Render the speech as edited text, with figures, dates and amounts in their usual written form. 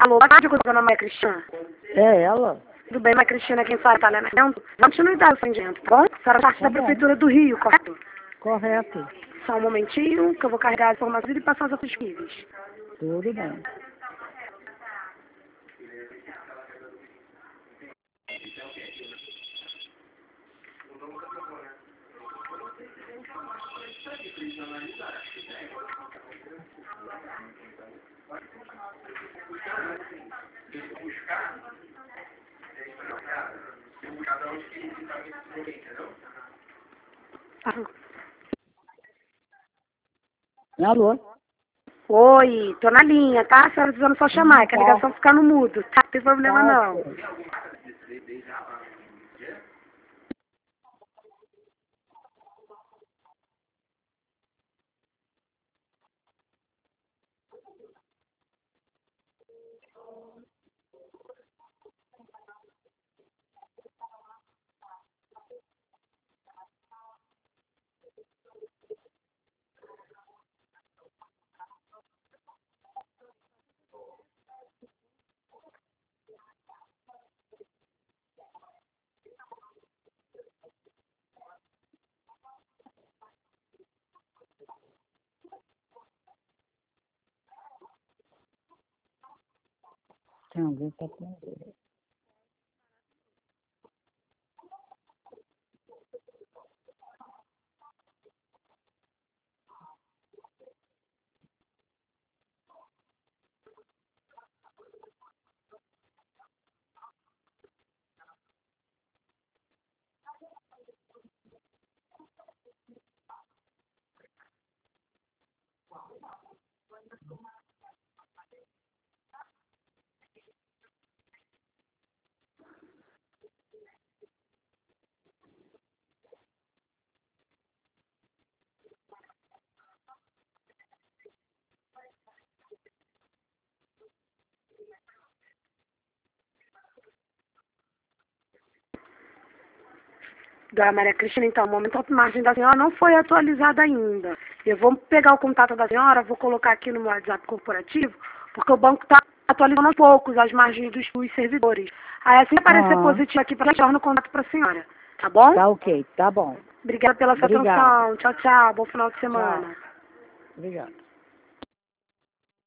Alô, boa tarde, dona Maria Cristina. É ela? Tudo bem, Maria Cristina, quem fala, Itália, Vamos continuidade ao atendimento, tá bom? A senhora parte da Prefeitura do Rio, correto? Correto. Só um momentinho, que eu vou carregar as informações e passar os outros níveis. Tudo bem. Alô? Oi, tô na linha, tá? A senhora precisando só chamar, é que a ligação fica no mudo, tá? Não tem problema não. Tem alguém que tá atendendo. Dona Maria Cristina, então, o momento de margem da senhora não foi atualizado ainda. Eu vou pegar o contato da senhora, vou colocar aqui no meu WhatsApp corporativo, porque o banco está atualizando aos poucos as margens dos servidores. Aí assim que aparecer positivo aqui, para retorno o contato para a senhora. Tá bom? Tá ok, tá bom. Obrigada pela sua Obrigado. atenção. Tchau, tchau. Bom final de semana. Tchau. Obrigado.